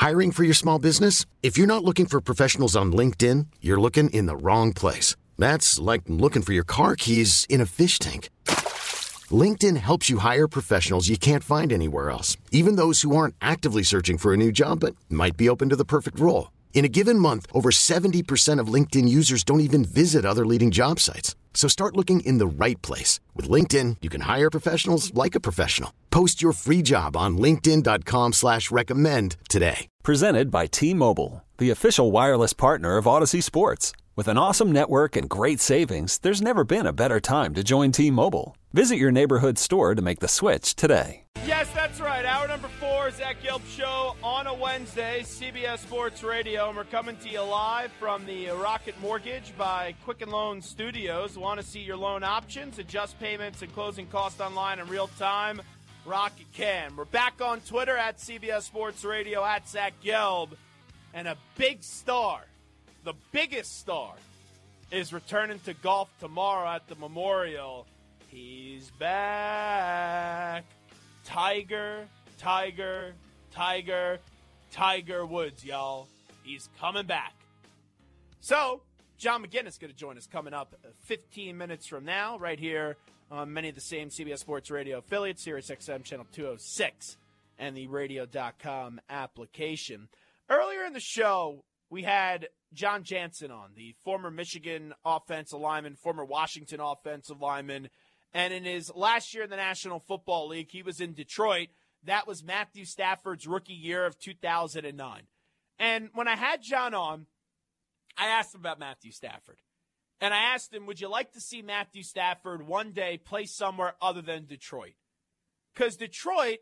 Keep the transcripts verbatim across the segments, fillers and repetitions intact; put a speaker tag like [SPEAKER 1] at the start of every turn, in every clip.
[SPEAKER 1] Hiring for your small business? If you're not looking for professionals on LinkedIn, you're looking in the wrong place. That's like looking for your car keys in a fish tank. LinkedIn helps you hire professionals you can't find anywhere else, even those who aren't actively searching for a new job but might be open to the perfect role. In a given month, over seventy percent of LinkedIn users don't even visit other leading job sites. So start looking in the right place. With LinkedIn, you can hire professionals like a professional. Post your free job on linkedin dot com slash recommend today.
[SPEAKER 2] Presented by T-Mobile, the official wireless partner of Odyssey Sports. With an awesome network and great savings, there's never been a better time to join T-Mobile. Visit your neighborhood store to make the switch today.
[SPEAKER 3] Yes, that's right. Hour number four, Zach Gelb Show on a Wednesday, C B S Sports Radio. And we're coming to you live from the Rocket Mortgage by Quicken Loan Studios. Want to see your loan options, adjust payments, and closing costs online in real time? Rocket can. We're back on Twitter at C B S Sports Radio, at Zach Gelb. And a big star, the biggest star, is returning to golf tomorrow at the Memorial. He's back. Tiger, Tiger, Tiger, Tiger Woods, y'all. He's coming back. So, John McGinnis is going to join us coming up fifteen minutes from now, right here on many of the same C B S Sports Radio affiliates, Sirius X M Channel two oh six, and the radio dot com application. Earlier in the show, we had John Jansen on, the former Michigan offensive lineman, former Washington offensive lineman. And in his last year in the National Football League, he was in Detroit. That was Matthew Stafford's rookie year of two thousand nine. And when I had John on, I asked him about Matthew Stafford. And I asked him, would you like to see Matthew Stafford one day play somewhere other than Detroit? Because Detroit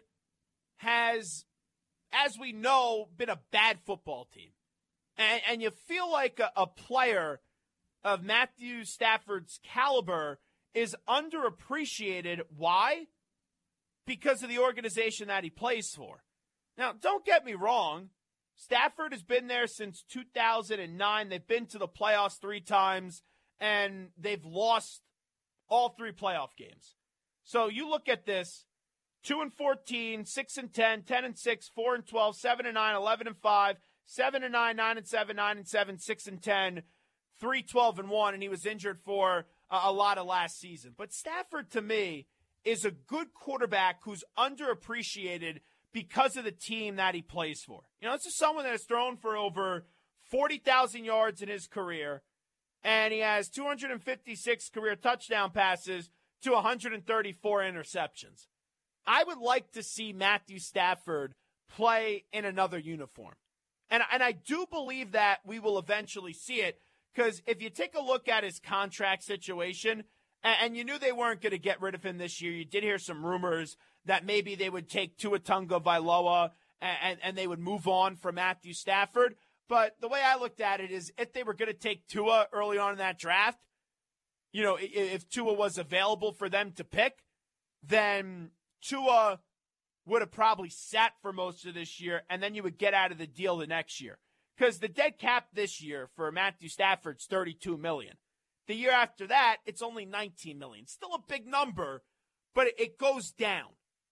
[SPEAKER 3] has, as we know, been a bad football team. And, and you feel like a, a player of Matthew Stafford's caliber is underappreciated. Why? Because of the organization that he plays for. Now, don't get me wrong. Stafford has been there since two thousand nine. They've been to the playoffs three times, and they've lost all three playoff games. So you look at this, two and fourteen, six and ten, ten and six, four and twelve, seven and nine, eleven and five, seven and nine, nine and seven, nine and seven, six and ten, three, twelve and one, and he was injured for a lot of last season. But Stafford, to me, is a good quarterback who's underappreciated because of the team that he plays for. You know, this is someone that has thrown for over forty thousand yards in his career, and he has two hundred fifty-six career touchdown passes to one hundred thirty-four interceptions. I would like to see Matthew Stafford play in another uniform. And, and I do believe that we will eventually see it. Because if you take a look at his contract situation, and, and you knew they weren't going to get rid of him this year, you did hear some rumors that maybe they would take Tua Tagovailoa and, and, and they would move on from Matthew Stafford. But the way I looked at it is if they were going to take Tua early on in that draft, you know, if, if Tua was available for them to pick, then Tua would have probably sat for most of this year, and then you would get out of the deal the next year. Because the dead cap this year for Matthew Stafford's thirty-two million dollars. The year after that, it's only nineteen million dollars. Still a big number, but it goes down.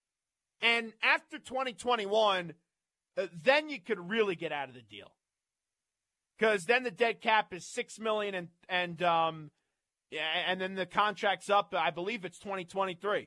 [SPEAKER 3] And after twenty twenty-one, uh, then you could really get out of the deal. Because then the dead cap is six million dollars and and um, yeah, and then the contract's up. I believe it's twenty twenty-three.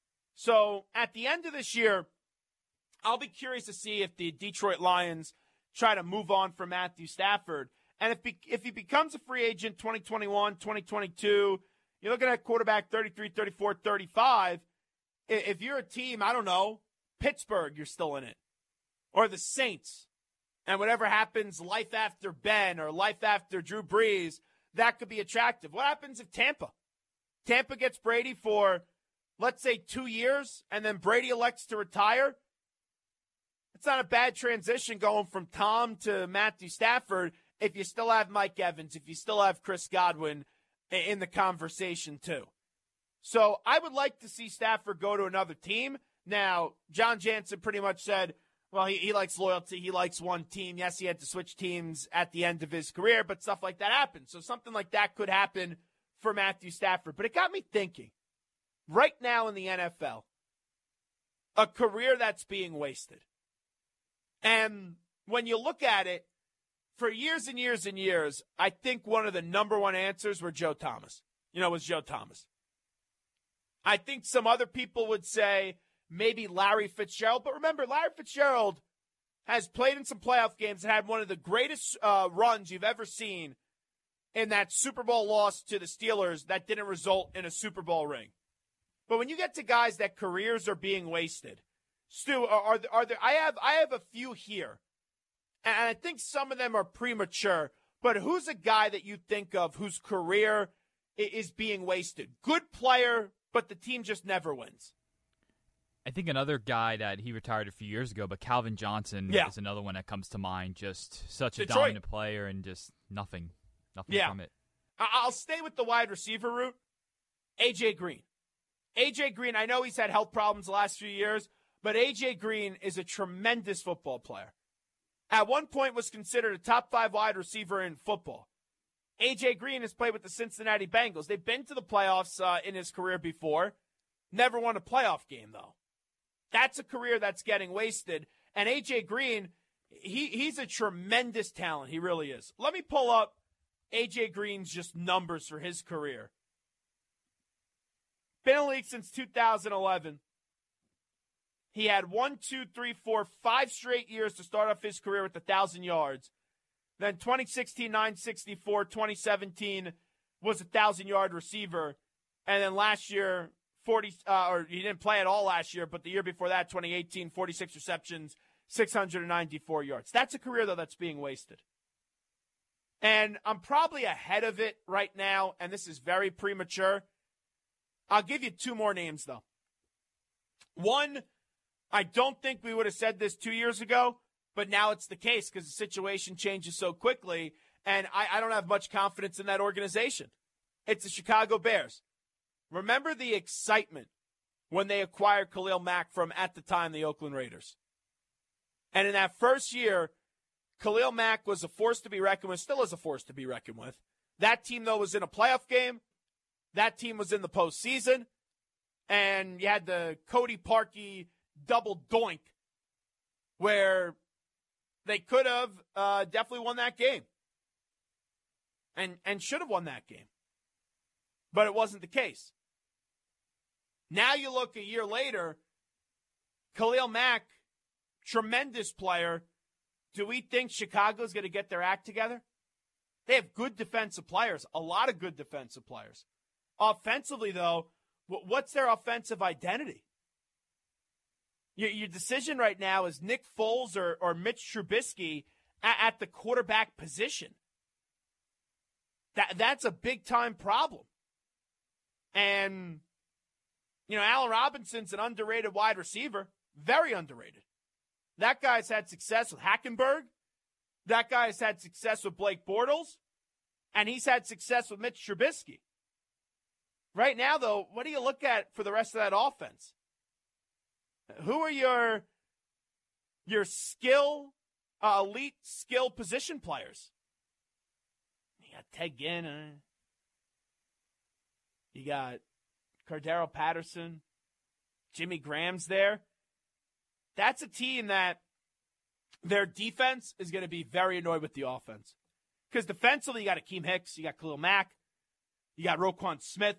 [SPEAKER 3] So at the end of this year, I'll be curious to see if the Detroit Lions try to move on from Matthew Stafford. And if be, if he becomes a free agent twenty twenty-one, twenty twenty-two, you're looking at quarterback thirty-three, thirty-four, thirty-five. If you're a team, I don't know, Pittsburgh, you're still in it. Or the Saints. And whatever happens, life after Ben or life after Drew Brees, that could be attractive. What happens if Tampa? Tampa gets Brady for, let's say, two years, and then Brady elects to retire? It's not a bad transition going from Tom to Matthew Stafford if you still have Mike Evans, if you still have Chris Godwin in the conversation too. So I would like to see Stafford go to another team. Now, John Jansen pretty much said, well, he, he likes loyalty. He likes one team. Yes, he had to switch teams at the end of his career, but stuff like that happens. So something like that could happen for Matthew Stafford. But it got me thinking, right now in the N F L, a career that's being wasted. And when you look at it, for years and years and years, I think one of the number one answers were Joe Thomas. You know, was Joe Thomas. I think some other people would say maybe Larry Fitzgerald. But remember, Larry Fitzgerald has played in some playoff games and had one of the greatest uh, runs you've ever seen in that Super Bowl loss to the Steelers that didn't result in a Super Bowl ring. But when you get to guys that careers are being wasted, Stu, are, are, there, are there? I have I have a few here, and I think some of them are premature. But who's a guy that you think of whose career is being wasted? Good player, but the team just never wins.
[SPEAKER 4] I think another guy that he retired a few years ago, but Calvin Johnson
[SPEAKER 3] yeah.
[SPEAKER 4] is another one that comes to mind. Just such a
[SPEAKER 3] Detroit.
[SPEAKER 4] dominant player and just nothing, nothing
[SPEAKER 3] yeah.
[SPEAKER 4] from it.
[SPEAKER 3] I'll stay with the wide receiver route. A J. Green. A J. Green, I know he's had health problems the last few years, but A J. Green is a tremendous football player. At one point was considered a top five wide receiver in football. A J. Green has played with the Cincinnati Bengals. They've been to the playoffs uh, in his career before. Never won a playoff game, though. That's a career that's getting wasted. And A J. Green, he he's a tremendous talent. He really is. Let me pull up A J. Green's just numbers for his career. Been in the league since two thousand eleven. He had one, two, three, four, five straight years to start off his career with one thousand yards. Then twenty sixteen, nine sixty-four. twenty seventeen was a one thousand-yard receiver. And then last year, forty, uh, or he didn't play at all last year, but the year before that, twenty eighteen, forty-six receptions, six hundred ninety-four yards. That's a career, though, that's being wasted. And I'm probably ahead of it right now, and this is very premature. I'll give you two more names, though. One, I don't think we would have said this two years ago, but now it's the case because the situation changes so quickly, and I, I don't have much confidence in that organization. It's the Chicago Bears. Remember the excitement when they acquired Khalil Mack from, at the time, the Oakland Raiders. And in that first year, Khalil Mack was a force to be reckoned with, still is a force to be reckoned with. That team, though, was in a playoff game. That team was in the postseason. And you had the Cody Parkey double doink where they could have uh, definitely won that game and, and should have won that game. But it wasn't the case. Now you look a year later, Khalil Mack, tremendous player. Do we think Chicago's going to get their act together? They have good defensive players, a lot of good defensive players. Offensively, though, what's their offensive identity? Your, your decision right now is Nick Foles or, or Mitch Trubisky at, at the quarterback position. That That's a big-time problem. And, you know, Allen Robinson's an underrated wide receiver, very underrated. That guy's had success with Hackenberg. That guy's had success with Blake Bortles. And he's had success with Mitch Trubisky. Right now, though, what do you look at for the rest of that offense? Who are your, your skill, uh, elite skill position players? You got Ted Ginn. Uh, you got Cordero Patterson. Jimmy Graham's there. That's a team that their defense is going to be very annoyed with the offense. Because defensively, you got Akeem Hicks, you got Khalil Mack, you got Roquan Smith.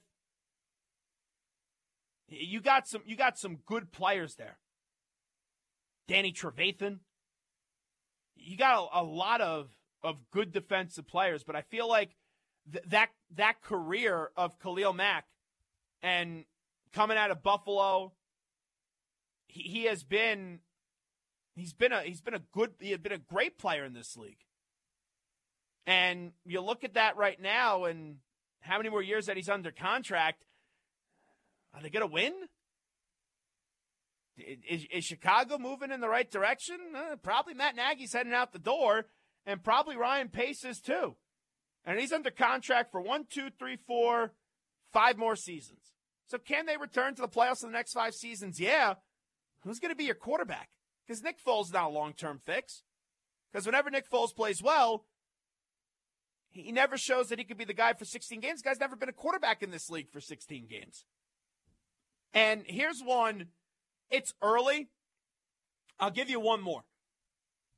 [SPEAKER 3] You got some you got some good players there. Danny Trevathan. You got a, a lot of, of good defensive players, but I feel like th- that that career of Khalil Mack and coming out of Buffalo, he, he has been he's been a he's been a good he has been a great player in this league. And you look at that right now and how many more years that he's under contract. Are they going to win? Is, is Chicago moving in the right direction? Uh, probably Matt Nagy's heading out the door, and probably Ryan Pace is too. And he's under contract for one, two, three, four, five more seasons. So can they return to the playoffs in the next five seasons? Yeah. Who's going to be your quarterback? Because Nick Foles is not a long-term fix. Because whenever Nick Foles plays well, he never shows that he could be the guy for sixteen games. The guy's never been a quarterback in this league for sixteen games. And here's one. It's early. I'll give you one more.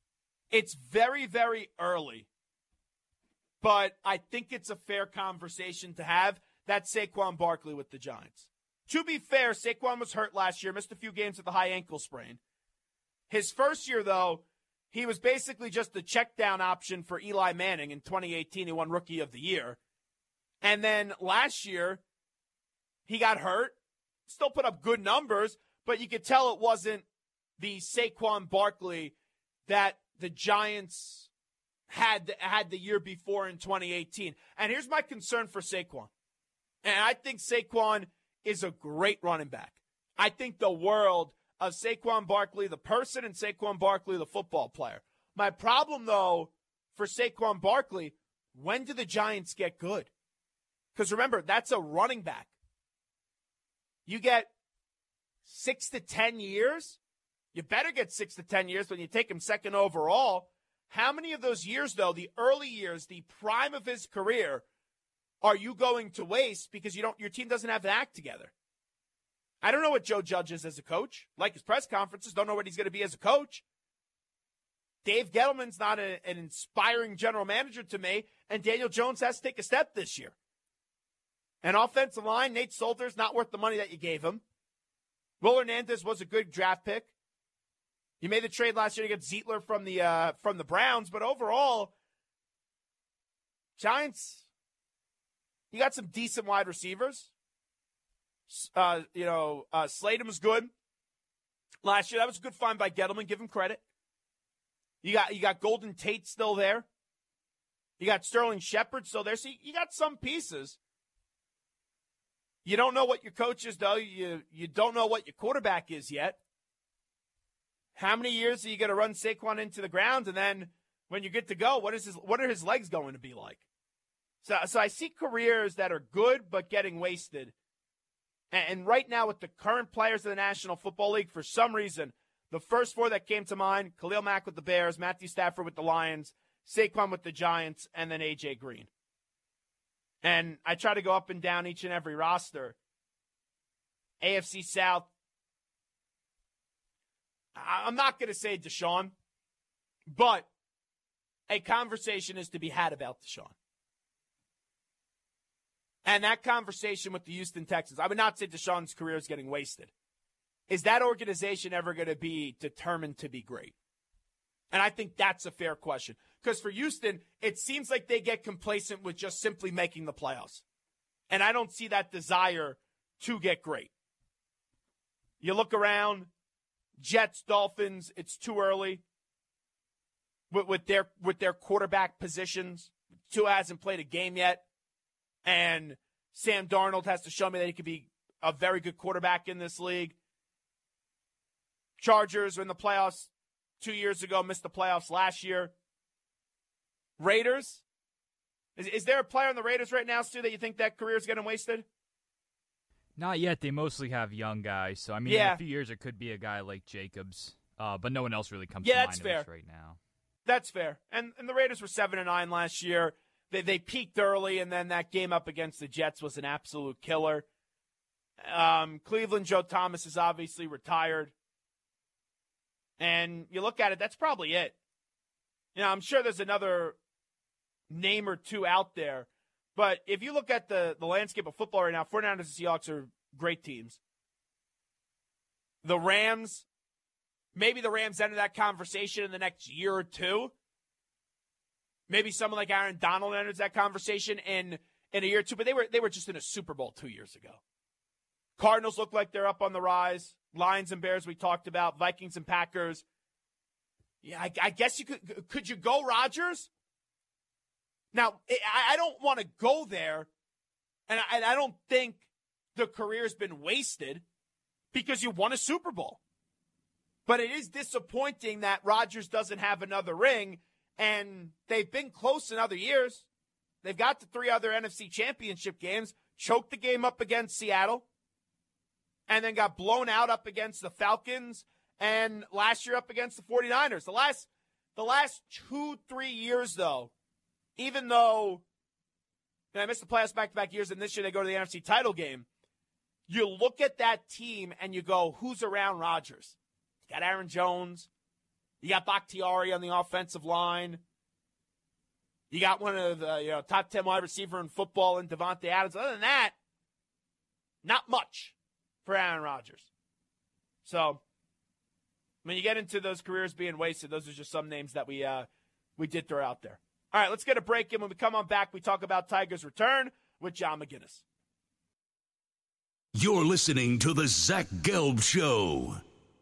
[SPEAKER 3] It's very, very early. But I think it's a fair conversation to have. That's Saquon Barkley with the Giants. To be fair, Saquon was hurt last year, missed a few games with a high ankle sprain. His first year, though, he was basically just a check down option for Eli Manning. In twenty eighteen, he won Rookie of the Year. And then last year, he got hurt, still put up good numbers, but you could tell it wasn't the Saquon Barkley that the Giants had, had the year before in twenty eighteen. And here's my concern for Saquon. And I think Saquon is a great running back. I think the world of Saquon Barkley, the person, and Saquon Barkley, the football player. My problem, though, for Saquon Barkley, when do the Giants get good? Because remember, that's a running back. You get six to ten years. You better get six to ten years when you take him second overall. How many of those years, though, the early years, the prime of his career, are you going to waste because you don't? Your team doesn't have the act together? I don't know what Joe Judge is as a coach. Like his press conferences, don't know what he's going to be as a coach. Dave Gettleman's not a, an inspiring general manager to me, and Daniel Jones has to take a step this year. An offensive line, Nate Solder's not worth the money that you gave him. Will Hernandez was a good draft pick. You made the trade last year to get Zeitler from the uh, from the Browns, but overall, Giants, you got some decent wide receivers. Uh, you know, uh, Slayton was good last year. That was a good find by Gettleman. Give him credit. You got you got Golden Tate still there. You got Sterling Shepard still there. So you got some pieces. You don't know what your coach is, though. You you don't know what your quarterback is yet. How many years are you going to run Saquon into the ground, and then when you get to go, what is his what are his legs going to be like? So so I see careers that are good but getting wasted. And right now, with the current players of the National Football League, for some reason, the first four that came to mind, Khalil Mack with the Bears, Matthew Stafford with the Lions, Saquon with the Giants, and then A J Green. And I try to go up and down each and every roster. A F C South, I'm not going to say Deshaun, but a conversation is to be had about Deshaun. And that conversation with the Houston Texans, I would not say Deshaun's career is getting wasted. Is that organization ever going to be determined to be great? And I think that's a fair question. Because for Houston, it seems like they get complacent with just simply making the playoffs. And I don't see that desire to get great. You look around, Jets, Dolphins, it's too early with, with their with their quarterback positions. Tua hasn't played a game yet. And Sam Darnold has to show me that he could be a very good quarterback in this league. Chargers were in the playoffs two years ago, missed the playoffs last year. Raiders. Is, is there a player on the Raiders right now, Stu, that you think that career is getting wasted?
[SPEAKER 4] Not yet. They mostly have young guys. So, I mean,
[SPEAKER 3] yeah.
[SPEAKER 4] in a few years, it could be a guy like Jacobs. Uh, but no one else really comes
[SPEAKER 3] yeah,
[SPEAKER 4] to
[SPEAKER 3] that's
[SPEAKER 4] mind
[SPEAKER 3] fair.
[SPEAKER 4] of this right now.
[SPEAKER 3] That's fair. And, and the Raiders were seven and nine last year. They they peaked early, and then that game up against the Jets was an absolute killer. Um, Cleveland, Joe Thomas is obviously retired. And you look at it, that's probably it. You know, I'm sure there's another name or two out there. But if you look at the, the landscape of football right now, 49ers and Seahawks are great teams. The Rams, maybe the Rams enter that conversation in the next year or two. Maybe someone like Aaron Donald enters that conversation in, in a year or two, but they were they were just in a Super Bowl two years ago. Cardinals look like they're up on the rise. Lions and Bears we talked about. Vikings and Packers. Yeah, I, I guess you could. Could you go Rodgers? Now, I, I don't want to go there, and I, I don't think the career's been wasted because you won a Super Bowl. But it is disappointing that Rodgers doesn't have another ring. And they've been close in other years. They've got the three other N F C championship games, choked the game up against Seattle, and then got blown out up against the Falcons, and last year up against the 49ers. The last, the last two, three years, though, even though and I missed the playoffs back-to-back years, and this year they go to the N F C title game, you look at that team and you go, who's around Rodgers? You got Aaron Jones. You got Bakhtiari on the offensive line. You got one of the you know top ten wide receiver in football in Devontae Adams. Other than that, not much for Aaron Rodgers. So when you get into those careers being wasted, those are just some names that we uh, we did throw out there. All right, let's get a break in. When we come on back, we talk about Tiger's return with John McGinnis.
[SPEAKER 5] You're listening to the Zach Gelb Show.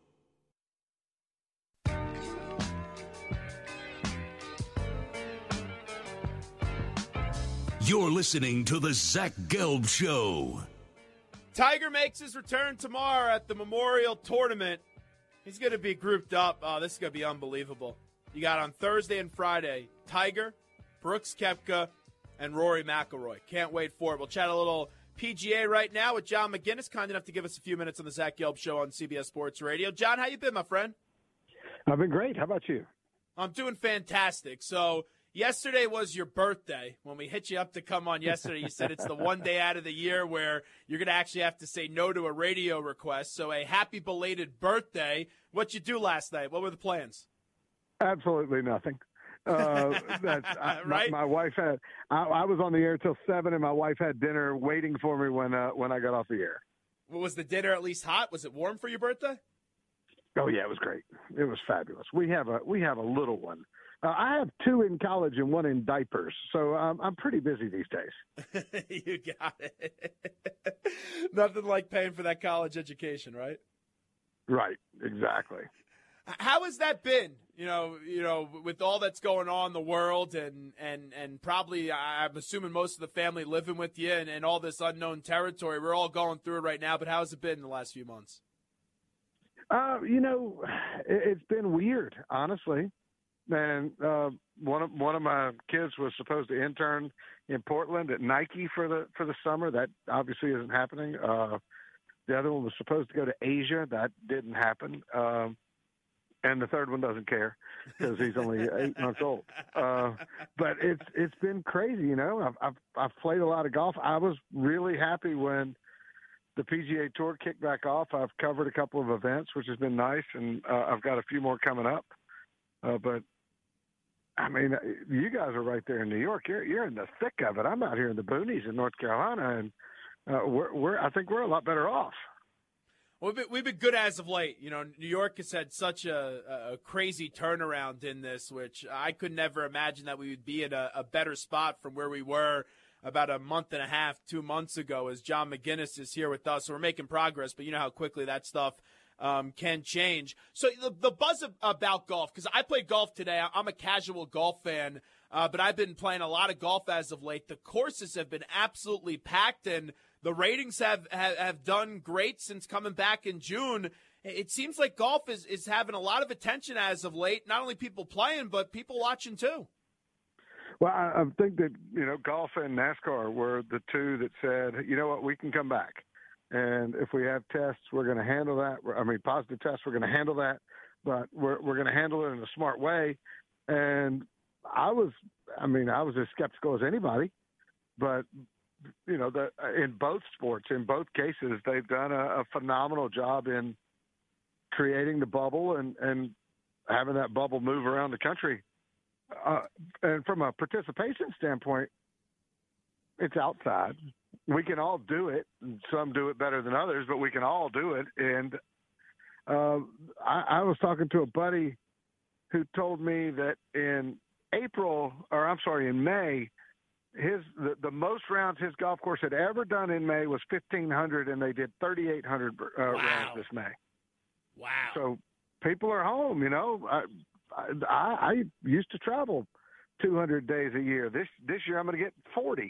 [SPEAKER 5] You're listening to the Zach Gelb Show.
[SPEAKER 3] Tiger makes his return tomorrow at the Memorial Tournament. He's going to be grouped up. Oh, this is going to be unbelievable. You got on Thursday and Friday, Tiger, Brooks Koepka, and Rory McIlroy. Can't wait for it. We'll chat a little P G A right now with John McGinnis, kind enough to give us a few minutes on the Zach Gelb Show on C B S Sports Radio. John, how you been, my friend?
[SPEAKER 6] I've been great. How about you?
[SPEAKER 3] I'm doing fantastic. So yesterday was your birthday. When we hit you up to come on yesterday, you said it's the one day out of the year where you're going to actually have to say no to a radio request. So a happy belated birthday. What'd you do last night? What were the plans?
[SPEAKER 6] Absolutely nothing. Uh, that's I,
[SPEAKER 3] right?
[SPEAKER 6] my, my wife had. I, I was on the air till seven, and my wife had dinner waiting for me when uh, when I got off the air.
[SPEAKER 3] Well, was the dinner at least hot? Was it warm for your birthday?
[SPEAKER 6] Oh yeah, it was great. It was fabulous. We have a we have a little one. Uh, I have two in college and one in diapers, so um, I'm pretty busy these days.
[SPEAKER 3] You got it. Nothing like paying for that college education, right?
[SPEAKER 6] Right, exactly.
[SPEAKER 3] How has that been? You know, you know, with all that's going on in the world, and and and probably I'm assuming most of the family living with you, and, and all this unknown territory. We're all going through it right now. But how has it been in the last few months?
[SPEAKER 6] Uh, you know, it, it's been weird, honestly. And uh, one of one of my kids was supposed to intern in Portland at Nike for the for the summer. That obviously isn't happening. Uh, the other one was supposed to go to Asia. That didn't happen. Um, and the third one doesn't care because he's only eight months old. Uh, but it's it's been crazy. You know, I've, I've I've played a lot of golf. I was really happy when the P G A Tour kicked back off. I've covered a couple of events, which has been nice, and uh, I've got a few more coming up. Uh, but I mean, you guys are right there in New York. You're you're in the thick of it. I'm out here in the boonies in North Carolina, and uh, we're we're I think we're a lot better off.
[SPEAKER 3] Well, we've been, we've been good as of late. You know, New York has had such a, a crazy turnaround in this, which I could never imagine that we would be in a, a better spot from where we were about a month and a half, two months ago, as John McGinnis is here with us. So we're making progress, but you know how quickly that stuff um, can change. So the, the buzz of, about golf, because I played golf today. I'm a casual golf fan, uh, but I've been playing a lot of golf as of late. The courses have been absolutely packed, and the ratings have, have, have done great since coming back in June. It seems like golf is, is having a lot of attention as of late, not only people playing, but people watching too.
[SPEAKER 6] Well, I, I think that, you know, golf and NASCAR were the two that said, you know what, we can come back. And if we have tests, we're going to handle that. I mean, positive tests, we're going to handle that. But we're we're going to handle it in a smart way. And I was, I mean, I was as skeptical as anybody. But, you know, the, in both sports, in both cases, they've done a, a phenomenal job in creating the bubble and, and having that bubble move around the country. Uh, and from a participation standpoint, it's outside. We can all do it. And some do it better than others, but we can all do it. And uh, I, I was talking to a buddy who told me that in April, or I'm sorry, in May, his the, the most rounds his golf course had ever done in May was fifteen hundred, and they did thirty-eight hundred uh, wow. rounds this May.
[SPEAKER 3] Wow!
[SPEAKER 6] So people are home. You know, I, I, I used to travel two hundred days a year. This this year I'm going to get forty.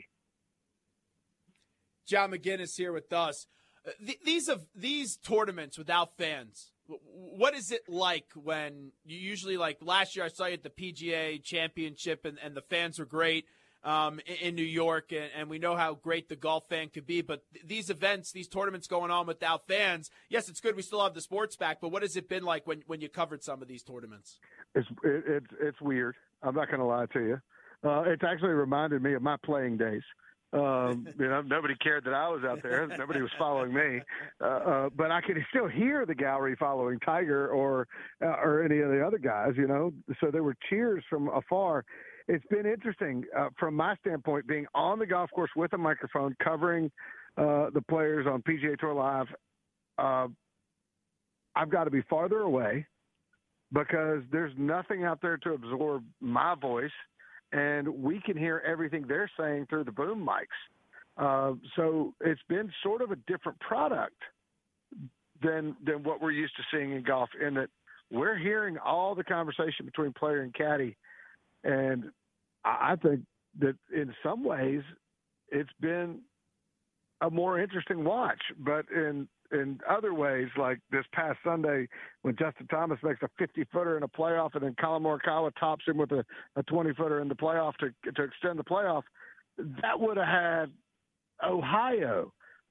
[SPEAKER 3] John McGinnis here with us. Uh, th- these of these tournaments without fans. What is it like when you usually, like last year I saw you at the P G A Championship and, and the fans were great um, in, in New York, and, and we know how great the golf fan could be. But th- these events, these tournaments going on without fans, yes, it's good. We still have the sports back, but what has it been like when, when you covered some of these tournaments?
[SPEAKER 6] It's it, it's it's weird. I'm not going to lie to you. Uh, it's actually reminded me of my playing days. Um, you know, nobody cared that I was out there. Nobody was following me, uh, uh, but I could still hear the gallery following Tiger or uh, or any of the other guys. You know, so there were cheers from afar. It's been interesting uh, from my standpoint, being on the golf course with a microphone, covering uh, the players on P G A Tour Live. Uh, I've got to be farther away because there's nothing out there to absorb my voice. And we can hear everything they're saying through the boom mics. Uh, so it's been sort of a different product than than what we're used to seeing in golf, in that we're hearing all the conversation between player and caddy. And I think that in some ways it's been a more interesting watch. But in in other ways, like this past Sunday when Justin Thomas makes a fifty-footer in a playoff and then Colin Morikawa tops him with a twenty-footer in the playoff to to extend the playoff, that would have had Ohio.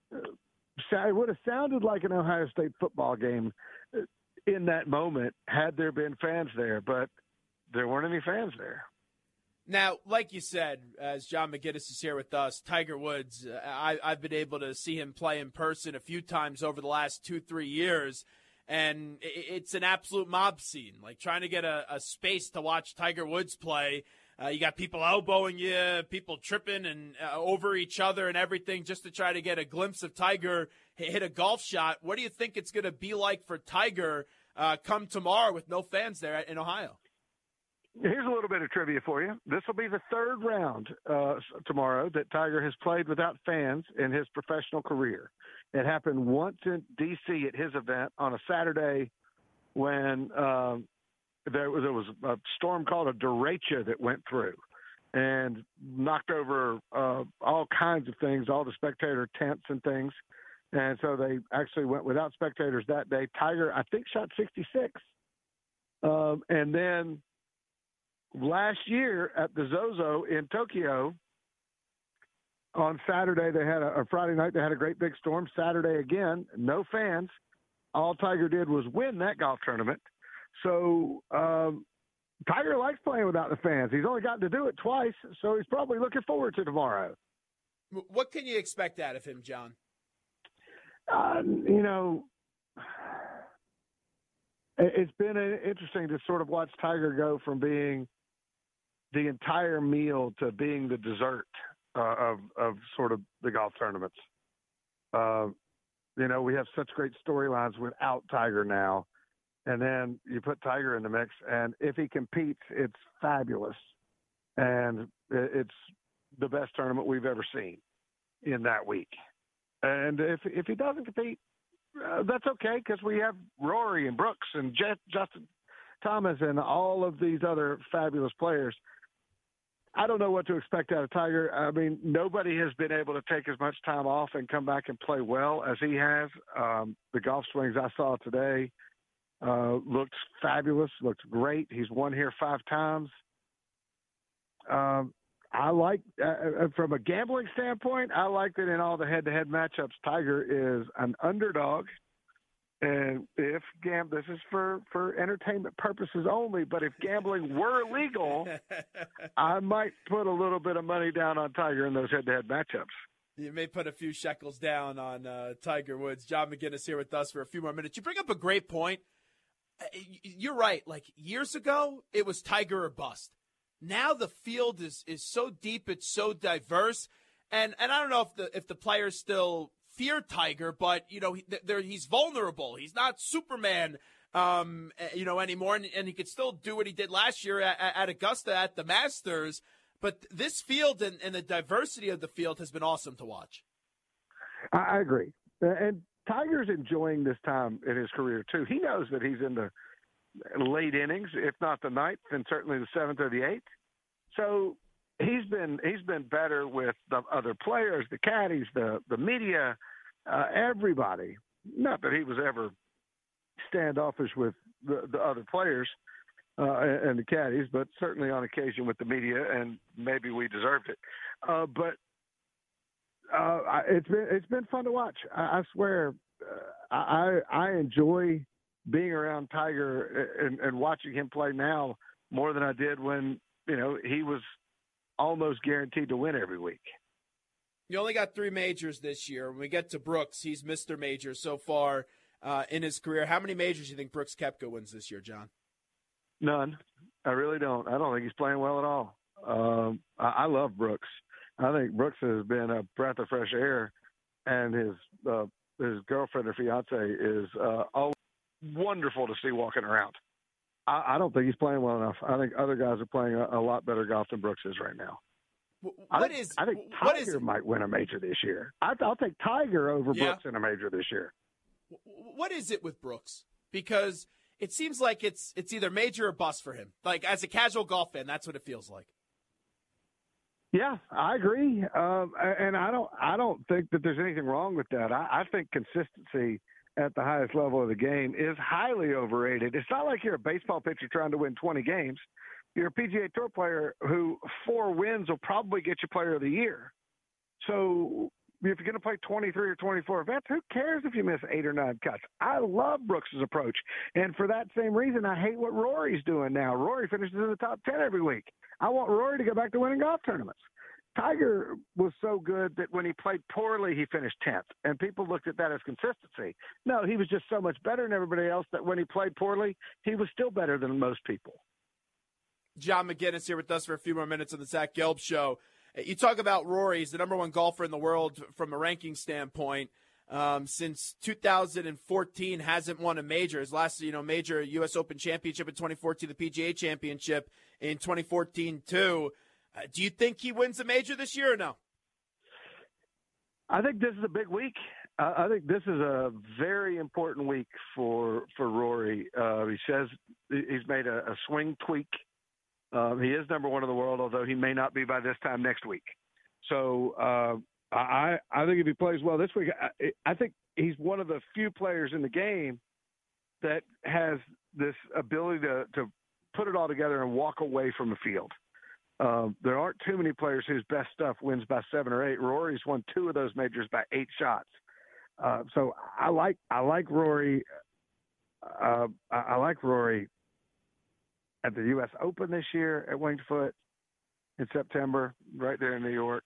[SPEAKER 6] It would have sounded like an Ohio State football game in that moment had there been fans there, but there weren't any fans there.
[SPEAKER 3] Now, like you said, as John McGinnis is here with us, Tiger Woods, uh, I, I've been able to see him play in person a few times over the last two, three years, and it's an absolute mob scene. Like trying to get a, a space to watch Tiger Woods play. Uh, you got people elbowing you, people tripping and uh, over each other and everything just to try to get a glimpse of Tiger hit a golf shot. What do you think it's going to be like for Tiger uh, come tomorrow with no fans there in Ohio?
[SPEAKER 6] Here's a little bit of trivia for you. This will be the third round uh, tomorrow that Tiger has played without fans in his professional career. It happened once in D C at his event on a Saturday when um, there was, there was a storm called a derecha that went through and knocked over uh, all kinds of things, all the spectator tents and things. And so they actually went without spectators that day. Tiger, I think, shot sixty-six. Um, and then last year at the Zozo in Tokyo, on Saturday they had a, or Friday night they had a great big storm. Saturday again, no fans. All Tiger did was win that golf tournament. So um, Tiger likes playing without the fans. He's only gotten to do it twice, so he's probably looking forward to tomorrow.
[SPEAKER 3] What can you expect out of him, John?
[SPEAKER 6] Uh, you know, it's been interesting to sort of watch Tiger go from being the entire meal to being the dessert uh, of of sort of the golf tournaments. Uh, you know, we have such great storylines without Tiger now, and then you put Tiger in the mix, and if he competes, it's fabulous, and it's the best tournament we've ever seen in that week. And if if he doesn't compete, uh, that's okay, because we have Rory and Brooks and Jet, Justin Thomas and all of these other fabulous players. I don't know what to expect out of Tiger. I mean, nobody has been able to take as much time off and come back and play well as he has. Um, the golf swings I saw today uh, looked fabulous, looked great. He's won here five times. Um, I like, uh, from a gambling standpoint, I like that in all the head-to-head matchups, Tiger is an underdog. And if gam, this is for, for entertainment purposes only, but if gambling were illegal, I might put a little bit of money down on Tiger in those head-to-head matchups.
[SPEAKER 3] You may put a few shekels down on uh, Tiger Woods. John McGinnis here with us for a few more minutes. You bring up a great point. You're right. Like years ago, it was Tiger or bust. Now the field is, is so deep, it's so diverse, and and I don't know if the if the players still fear Tiger, but you know he, he's vulnerable. He's not Superman, um, you know anymore, and, and he could still do what he did last year at, at Augusta at the Masters. But this field and, and the diversity of the field has been awesome to watch.
[SPEAKER 6] I agree, and Tiger's enjoying this time in his career too. He knows that he's in the late innings, if not the ninth, and certainly the seventh or the eighth. So he's been he's been better with the other players, the caddies, the the media, uh, everybody. Not that he was ever standoffish with the, the other players uh, and, and the caddies, but certainly on occasion with the media, and maybe we deserved it. Uh, but uh, it's been it's been fun to watch. I, I swear, uh, I I enjoy being around Tiger and, and watching him play now more than I did when, you know, he was almost guaranteed to win every week.
[SPEAKER 3] You only got three majors this year. When we get to Brooks, he's Mister Major so far uh, in his career. How many majors do you think Brooks Koepka wins this year, John?
[SPEAKER 6] None. I really don't. I don't think he's playing well at all. Um, I, I love Brooks. I think Brooks has been a breath of fresh air, and his uh, his girlfriend or fiance is uh, all wonderful to see walking around. I, I don't think he's playing well enough. I think other guys are playing a, a lot better golf than Brooks is right now.
[SPEAKER 3] What
[SPEAKER 6] I think,
[SPEAKER 3] is?
[SPEAKER 6] I think
[SPEAKER 3] what
[SPEAKER 6] Tiger
[SPEAKER 3] is,
[SPEAKER 6] might win a major this year. I, I'll take Tiger over
[SPEAKER 3] yeah.
[SPEAKER 6] Brooks in a major this year.
[SPEAKER 3] What is it with Brooks? Because it seems like it's it's either major or bust for him. Like, as a casual golf fan, that's what it feels like.
[SPEAKER 6] Yeah, I agree, um, and I don't. I don't think that there's anything wrong with that. I, I think consistency at the highest level of the game is highly overrated. It's not like you're a baseball pitcher trying to win twenty games. You're a P G A Tour player who four wins will probably get you Player of the Year. So if you're going to play twenty-three or twenty-four events, who cares if you miss eight or nine cuts? I love Brooks's approach, and for that same reason, I hate what Rory's doing now. Rory finishes in the top ten every week. I want Rory to go back to winning golf tournaments. Tiger was so good that when he played poorly, he finished tenth, and people looked at that as consistency. No, he was just so much better than everybody else that when he played poorly, he was still better than most people.
[SPEAKER 3] John McGinnis here with us for a few more minutes on the Zach Gelb Show. You talk about Rory. He's the number one golfer in the world from a ranking standpoint. Um, since two thousand fourteen, hasn't won a major. His last, you know, major U S Open Championship in twenty fourteen, the P G A Championship in twenty fourteen too. Uh, do you think he wins a major this year or no?
[SPEAKER 6] I think this is a big week. Uh, I think this is a very important week for for Rory. Uh, he says he's made a, a swing tweak. Um, he is number one in the world, although he may not be by this time next week. So uh, I, I think if he plays well this week, I, I think he's one of the few players in the game that has this ability to, to put it all together and walk away from the field. Um, there aren't too many players whose best stuff wins by seven or eight. Rory's won two of those majors by eight shots. Uh, so I like I like Rory. Uh, I, I like Rory at the U S Open this year at Winged Foot in September, right there in New York.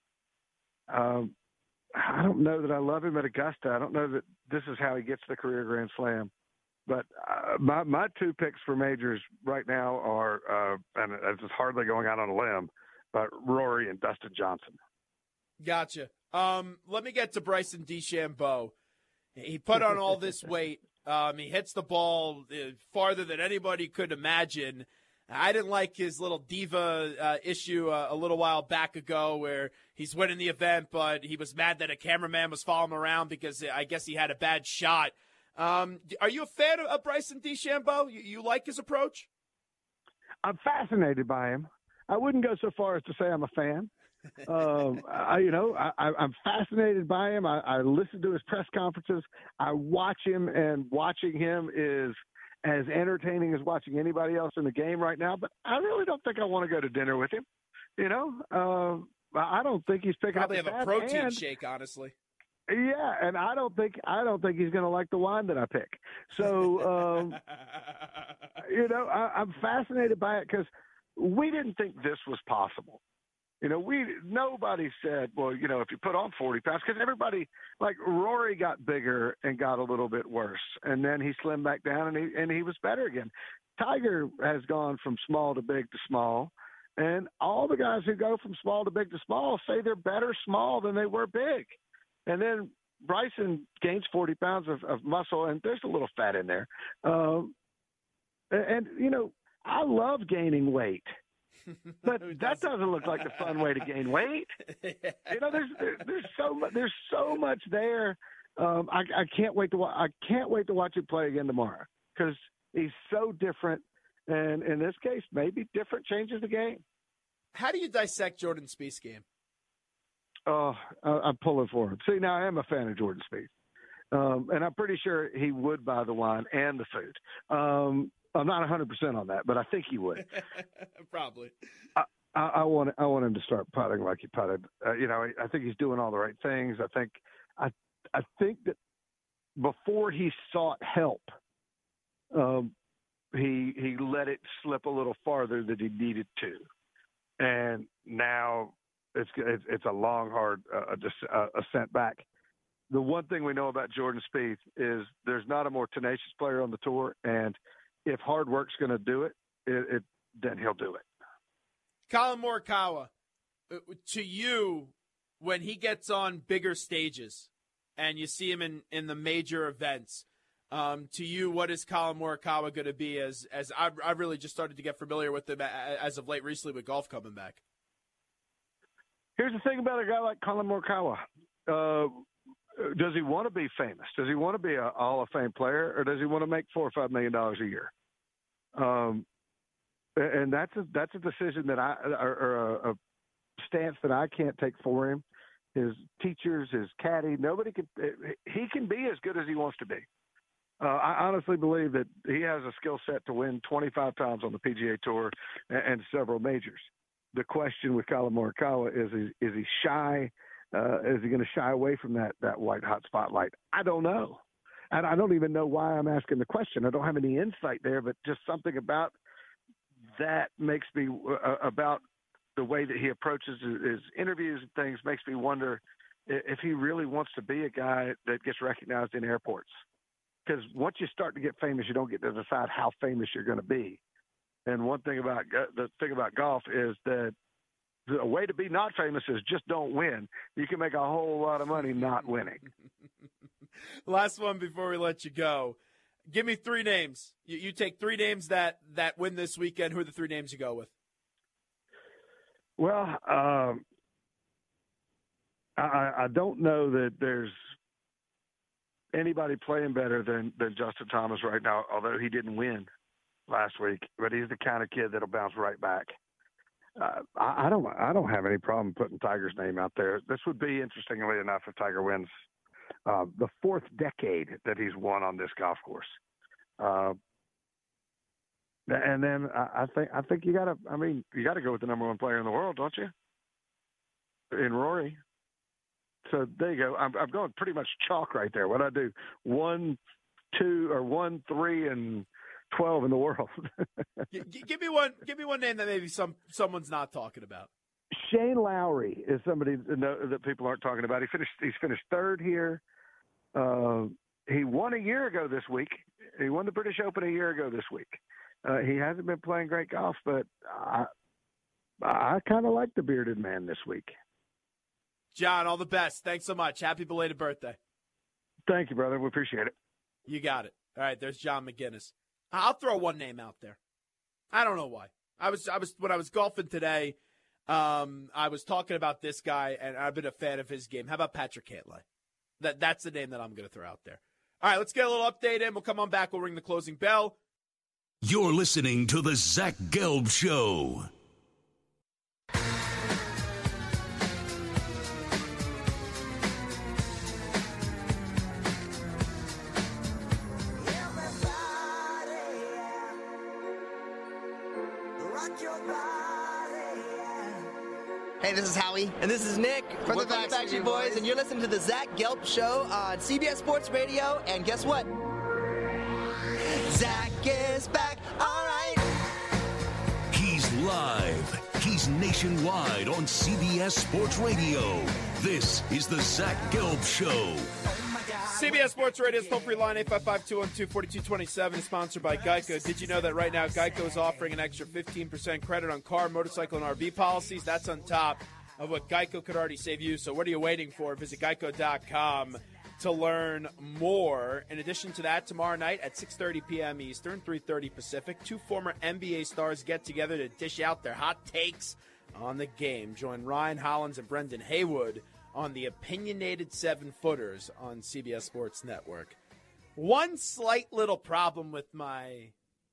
[SPEAKER 6] Um, I don't know that I love him at Augusta. I don't know that this is how he gets the career Grand Slam. But uh, my my two picks for majors right now are, uh, and it's just hardly going out on a limb, but Rory and Dustin Johnson.
[SPEAKER 3] Gotcha. Um, let me get to Bryson DeChambeau. He put on all this weight. Um, he hits the ball uh, farther than anybody could imagine. I didn't like his little diva uh, issue uh, a little while back ago where he's winning the event, but he was mad that a cameraman was following him around because I guess he had a bad shot. Um, are you a fan of, of Bryson DeChambeau? You, you like his approach?
[SPEAKER 6] I'm fascinated by him. I wouldn't go so far as to say I'm a fan. um, I, you know, I, I'm fascinated by him. I, I listen to his press conferences. I watch him, and watching him is as entertaining as watching anybody else in the game right now. But I really don't think I want to go to dinner with him. You know, uh, I don't think he's picking
[SPEAKER 3] Probably
[SPEAKER 6] up.
[SPEAKER 3] Probably have a protein and, shake, honestly.
[SPEAKER 6] Yeah, and I don't think I don't think he's going to like the wine that I pick. So, um, you know, I, I'm fascinated by it because we didn't think this was possible. You know, we nobody said, well, you know, if you put on forty pounds, because everybody, like Rory got bigger and got a little bit worse, and then he slimmed back down and he and he was better again. Tiger has gone from small to big to small, and all the guys who go from small to big to small say they're better small than they were big. And then Bryson gains forty pounds of, of muscle, and there's a little fat in there. Um, and, and, you know, I love gaining weight. But that doesn't look like the fun way to gain weight. You know, there's there, there's so much there's so much there. Um, I, I can't wait to wa- I can't wait to watch him play again tomorrow because he's so different, and in this case, maybe different changes the game.
[SPEAKER 3] How do you dissect Jordan Spieth's game?
[SPEAKER 6] Oh, I'm pulling for him. See, now I am a fan of Jordan Spieth, um, and I'm pretty sure he would buy the wine and the food. Um, I'm not one hundred percent on that, but I think he would.
[SPEAKER 3] Probably.
[SPEAKER 6] I, I, I want I want him to start putting like he putted. Uh, you know, I, I think he's doing all the right things. I think I I think that before he sought help, um, he he let it slip a little farther than he needed to, and now it's it's, it's a long, hard uh, uh, ascent back. The one thing we know about Jordan Spieth is there's not a more tenacious player on the tour, and if hard work's going to do it, it, it, then he'll do it.
[SPEAKER 3] Collin Morikawa, to you, when he gets on bigger stages and you see him in, in the major events, um, to you, what is Collin Morikawa going to be as as I've, I've really just started to get familiar with him as of late recently with golf coming back?
[SPEAKER 6] Here's the thing about a guy like Collin Morikawa. Uh, does he want to be famous? Does he want to be a Hall of Fame player, or does he want to make four or five million dollars a year? Um, and that's a, that's a decision that I, or, or a, a stance that I can't take for him. His teachers, his caddy, nobody can. He can be as good as he wants to be. Uh, I honestly believe that he has a skill set to win twenty-five times on the P G A Tour and, and several majors. The question with Collin Morikawa is: is, is he shy? Uh, is he going to shy away from that that white hot spotlight? I don't know, and I don't even know why I'm asking the question. I don't have any insight there, but just something about that makes me uh, about the way that he approaches his, his interviews and things makes me wonder if he really wants to be a guy that gets recognized in airports. Because once you start to get famous, you don't get to decide how famous you're going to be. And one thing about the thing about golf is that the way to be not famous is just don't win. You can make a whole lot of money not winning.
[SPEAKER 3] Last one before we let you go. Give me three names. You, you take three names that, that win this weekend. Who are the three names you go with?
[SPEAKER 6] Well, um, I, I don't know that there's anybody playing better than, than Justin Thomas right now, although he didn't win last week. But he's the kind of kid that'll bounce right back. Uh, I, I don't. I don't have any problem putting Tiger's name out there. This would be, interestingly enough, if Tiger wins uh, the fourth decade that he's won on this golf course. Uh, and then I, I think I think you got to. I mean, you got to go with the number one player in the world, don't you? In Rory. So there you go. I'm, I'm going pretty much chalk right there. What I do, one, two, or one, three, and twelve in the world.
[SPEAKER 3] G- give me one. Give me one name that maybe some someone's not talking about.
[SPEAKER 6] Shane Lowry is somebody that, know, that people aren't talking about. He finished. He's finished third here. Uh, he won a year ago this week. He won the British Open a year ago this week. Uh, he hasn't been playing great golf, but I, I kind of like the bearded man this week.
[SPEAKER 3] John, all the best. Thanks so much. Happy belated birthday.
[SPEAKER 6] Thank you, brother. We appreciate it.
[SPEAKER 3] You got it. All right, there's John McGinnis. I'll throw one name out there. I don't know why. I was I was when I was golfing today, um, I was talking about this guy, and I've been a fan of his game. How about Patrick Cantlay? That that's the name that I'm going to throw out there. All right, let's get a little update in. We'll come on back. We'll ring the closing bell.
[SPEAKER 5] You're listening to the Zach Gelb Show.
[SPEAKER 7] Hey, this is Howie.
[SPEAKER 8] And this is Nick
[SPEAKER 7] from
[SPEAKER 8] We're
[SPEAKER 7] the Backstreet, Backstreet Boys.
[SPEAKER 8] Boys, and you're listening to the Zach Gelb Show on C B S Sports Radio. And guess what? Zach is back. All right.
[SPEAKER 5] He's live. He's nationwide on C B S Sports Radio. This is the Zach Gelb Show.
[SPEAKER 3] C B S Sports Radio's toll-free line, eight five five, two one two, four two two seven, is sponsored by Geico. Did you know that right now Geico is offering an extra fifteen percent credit on car, motorcycle, and R V policies? That's on top of what Geico could already save you. So what are you waiting for? Visit geico dot com to learn more. In addition to that, tomorrow night at six thirty p.m. Eastern, three thirty Pacific, two former N B A stars get together to dish out their hot takes on the game. Join Ryan Hollins and Brendan Haywood on the Opinionated Seven-Footers on C B S Sports Network. One slight little problem with my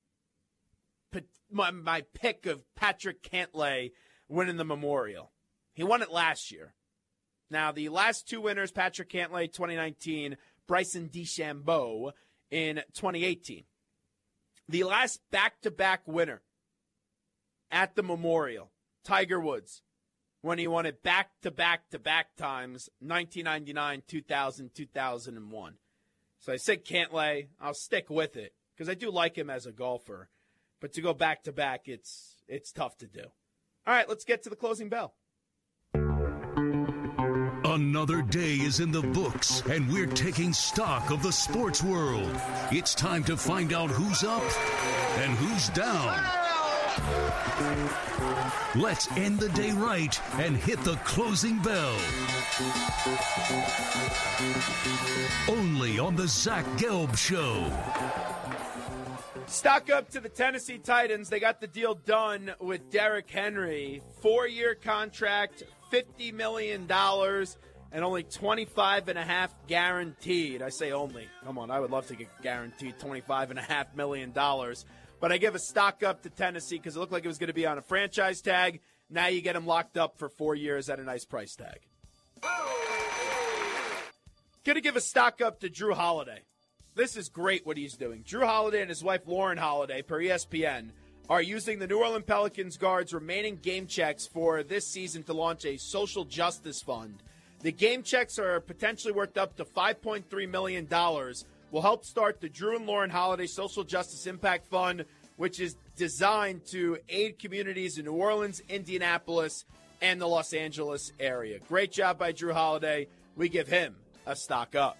[SPEAKER 3] my, my pick of Patrick Cantlay winning the Memorial. He won it last year. Now, the last two winners, Patrick Cantlay, twenty nineteen, Bryson DeChambeau in twenty eighteen. The last back-to-back winner at the Memorial, Tiger Woods, when he won it back-to-back-to-back times, nineteen ninety-nine, two thousand, two thousand one. So I said Cantlay. I'll stick with it because I do like him as a golfer. But to go back-to-back, it's it's tough to do. All right, let's get to the closing bell.
[SPEAKER 5] Another day is in the books, and we're taking stock of the sports world. It's time to find out who's up and who's down. Let's end the day right and hit the closing bell. Only on the Zach Gelb Show.
[SPEAKER 3] Stock up to the Tennessee Titans. They got the deal done with Derrick Henry. Four-year contract, fifty million dollars, and only twenty-five and a half guaranteed. I say only. Come on, I would love to get guaranteed twenty-five and a half million dollars. But I give a stock up to Tennessee because it looked like it was going to be on a franchise tag. Now you get him locked up for four years at a nice price tag. Going to give a stock up to Drew Holiday. This is great what he's doing. Drew Holiday and his wife Lauren Holiday, per E S P N, are using the New Orleans Pelicans guards' remaining game checks for this season to launch a social justice fund. The game checks are potentially worth up to five point three million dollars. Will help start the Drew and Lauren Holiday Social Justice Impact Fund, which is designed to aid communities in New Orleans, Indianapolis, and the Los Angeles area. Great job by Drew Holiday. We give him a stock up.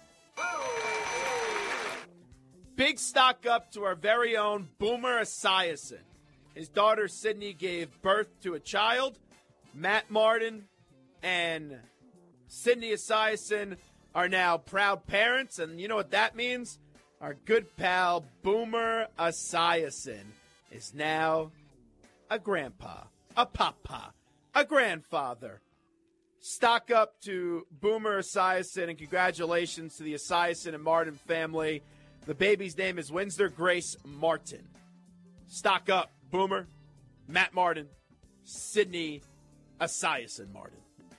[SPEAKER 3] Big stock up to our very own Boomer Esiason. His daughter Sydney gave birth to a child. Matt Martin and Sydney Esiason are now proud parents, and you know what that means? Our good pal Boomer Esiason is now a grandpa, a papa, a grandfather. Stock up to Boomer Esiason, and congratulations to the Esiason and Martin family. The baby's name is Windsor Grace Martin. Stock up, Boomer, Matt Martin, Sydney Esiason Martin.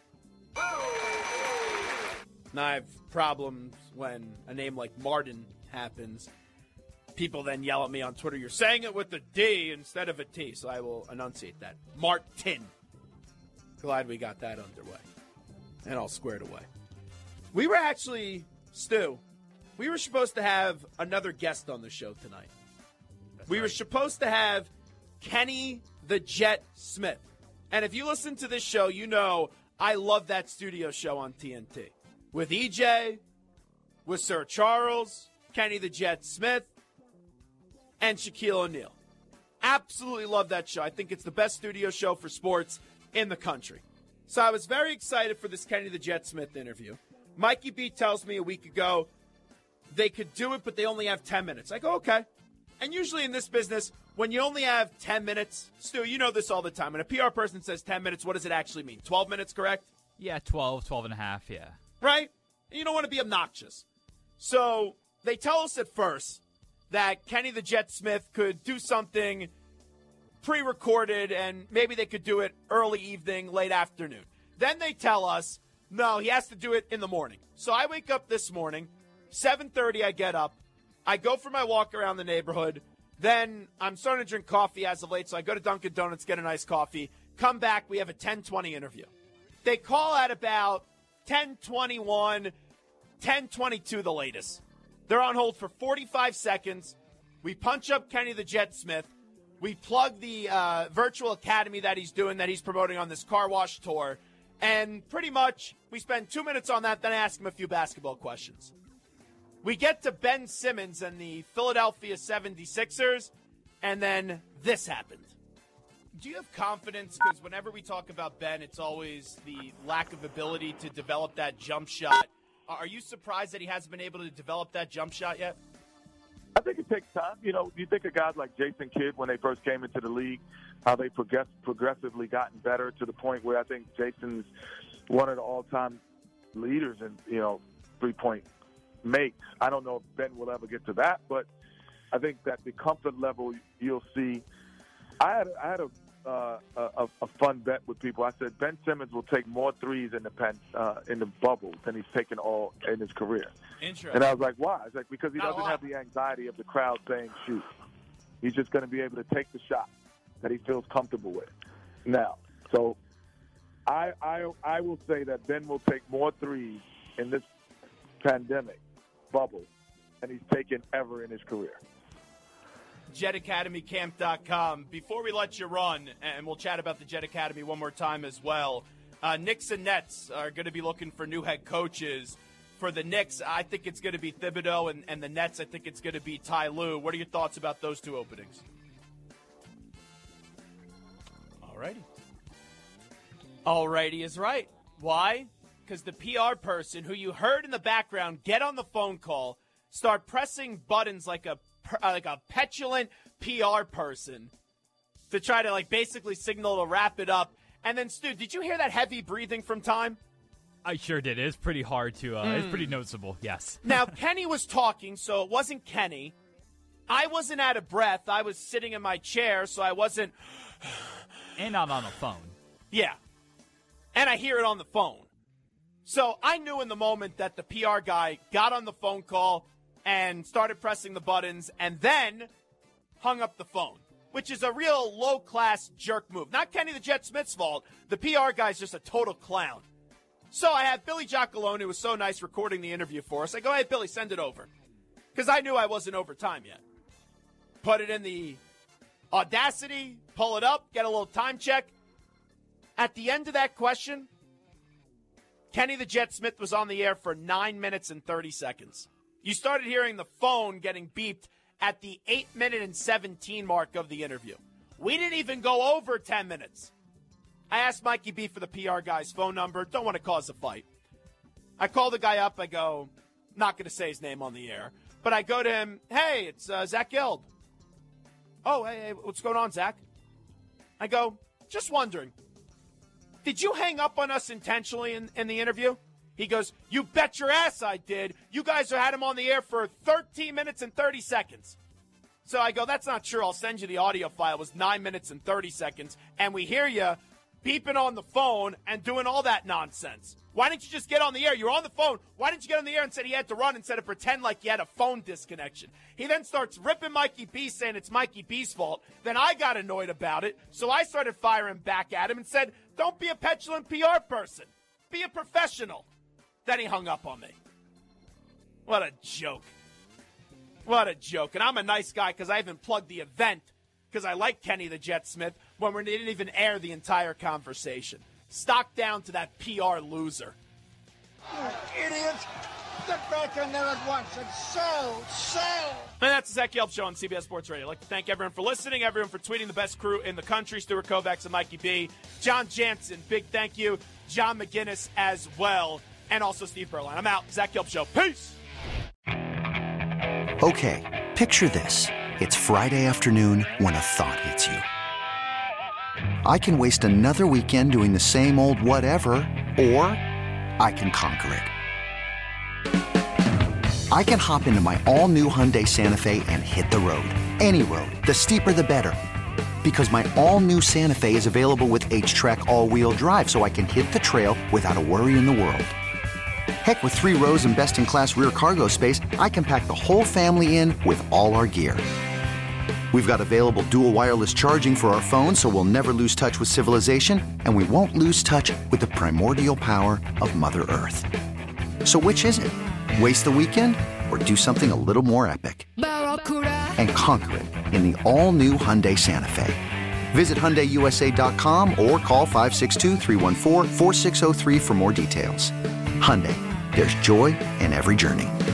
[SPEAKER 3] Now, I have problems when a name like Martin happens. People then yell at me on Twitter, you're saying it with a D instead of a T, so I will enunciate that. Martin. Glad we got that underway and all squared away. We were actually, Stu, we were supposed to have another guest on the show tonight. That's we right. were supposed to have Kenny the Jet Smith. And if you listen to this show, you know I love that studio show on T N T. With E J, with Sir Charles, Kenny the Jet Smith, and Shaquille O'Neal. Absolutely love that show. I think it's the best studio show for sports in the country. So I was very excited for this Kenny the Jet Smith interview. Mikey B tells me a week ago they could do it, but they only have ten minutes. I go, okay. And usually in this business, when you only have ten minutes, Stu, you know this all the time. When a P R person says ten minutes, what does it actually mean? twelve minutes, correct?
[SPEAKER 4] Yeah, twelve, twelve and a half, yeah.
[SPEAKER 3] Right? You don't want to be obnoxious. So they tell us at first that Kenny the Jet Smith could do something pre-recorded and maybe they could do it early evening, late afternoon. Then they tell us, no, he has to do it in the morning. So I wake up this morning, seven thirty I get up. I go for my walk around the neighborhood. Then I'm starting to drink coffee as of late, so I go to Dunkin' Donuts, get a nice coffee. Come back, we have a ten twenty interview. They call at about ten twenty-one, ten twenty-two the latest. They're on hold for forty-five seconds. We punch up Kenny the Jet Smith. We plug the uh, virtual academy that he's doing, that he's promoting on this car wash tour. And pretty much we spend two minutes on that, then I ask him a few basketball questions. We get to Ben Simmons and the Philadelphia seventy-sixers, and then this happened. Do you have confidence? Because whenever we talk about Ben, it's always the lack of ability to develop that jump shot. Are you surprised that he hasn't been able to develop that jump shot yet?
[SPEAKER 9] I think it takes time. You know, you think of guys like Jason Kidd when they first came into the league, how they progress, progressively gotten better to the point where I think Jason's one of the all-time leaders in, you know, three-point makes. I don't know if Ben will ever get to that, but I think that the comfort level you'll see. I had, I had a, uh, a, a fun bet with people. I said Ben Simmons will take more threes in the pen, uh, in the bubble than he's taken all in his career.
[SPEAKER 3] Interesting.
[SPEAKER 9] And I was like, why? It's like because he
[SPEAKER 3] Not
[SPEAKER 9] doesn't have the anxiety of the crowd saying shoot. He's just going to be able to take the shot that he feels comfortable with. Now, so I I I will say that Ben will take more threes in this pandemic bubble than he's taken ever in his career.
[SPEAKER 3] Jet Academy Camp dot com. Before we let you run, and we'll chat about the Jet Academy one more time as well, Uh, Knicks and Nets are going to be looking for new head coaches. For the Knicks, I think it's going to be Thibodeau, and, and the Nets, I think it's going to be Ty Lue. What are your thoughts about those two openings? All righty. All righty is right. Why? Because the P R person who you heard in the background get on the phone call, start pressing buttons like a like a petulant P R person to try to like basically signal to wrap it up. And then, Stu, did you hear that heavy breathing from Time?
[SPEAKER 4] I sure did. It was pretty hard to, uh, mm. it's pretty noticeable, yes.
[SPEAKER 3] Now, Kenny was talking, so it wasn't Kenny. I wasn't out of breath. I was sitting in my chair, so I wasn't.
[SPEAKER 4] And not on the phone.
[SPEAKER 3] Yeah. And I hear it on the phone. So I knew in the moment that the P R guy got on the phone call and started pressing the buttons and then hung up the phone, which is a real low-class jerk move. Not Kenny the Jet Smith's fault. The P R guy's just a total clown. So I had Billy Giacalone, who was so nice recording the interview for us. I go, hey, Billy, send it over. Because I knew I wasn't over time yet. Put it in the Audacity, pull it up, get a little time check. At the end of that question, Kenny the Jet Smith was on the air for nine minutes and thirty seconds. You started hearing the phone getting beeped at the eight minute and seventeen mark of the interview. We didn't even go over ten minutes. I asked Mikey B for the P R guy's phone number. Don't want to cause a fight. I call the guy up. I go, not going to say his name on the air, but I go to him, hey, it's uh, Zach Gelb. Oh, hey, hey, what's going on, Zach? I go, just wondering, did you hang up on us intentionally in, in the interview? He goes, you bet your ass I did. You guys had him on the air for thirteen minutes and thirty seconds. So I go, that's not true. I'll send you the audio file. It was nine minutes and thirty seconds. And we hear you beeping on the phone and doing all that nonsense. Why didn't you just get on the air? You're on the phone. Why didn't you get on the air and said he had to run instead of pretend like you had a phone disconnection? He then starts ripping Mikey B, saying it's Mikey B's fault. Then I got annoyed about it, so I started firing back at him and said, don't be a petulant P R person. Be a professional. Then he hung up on me. What a joke. What a joke. And I'm a nice guy because I even plugged the event because I like Kenny the Jet Smith when we didn't even air the entire conversation. Stock down to that P R loser.
[SPEAKER 10] You idiot! Get back in there at once and sell, sell!
[SPEAKER 3] And that's the Zach Gelb Show on C B S Sports Radio. I'd like to thank everyone for listening, everyone for tweeting the best crew in the country, Stuart Kovacs and Mikey B. John Jansen, big thank you. John McGinnis as well. And also Steve Berline. I'm out. Zach Gelb Show. Peace!
[SPEAKER 11] Okay, picture this. It's Friday afternoon when a thought hits you. I can waste another weekend doing the same old whatever, or I can conquer it. I can hop into my all-new Hyundai Santa Fe and hit the road. Any road. The steeper, the better. Because my all-new Santa Fe is available with H-Track all-wheel drive, so I can hit the trail without a worry in the world. Heck, with three rows and best-in-class rear cargo space, I can pack the whole family in with all our gear. We've got available dual wireless charging for our phones, so we'll never lose touch with civilization, and we won't lose touch with the primordial power of Mother Earth. So which is it? Waste the weekend or do something a little more epic? And conquer it in the all-new Hyundai Santa Fe. Visit Hyundai U S A dot com or call five six two, three one four, four six zero three for more details. Hyundai, there's joy in every journey.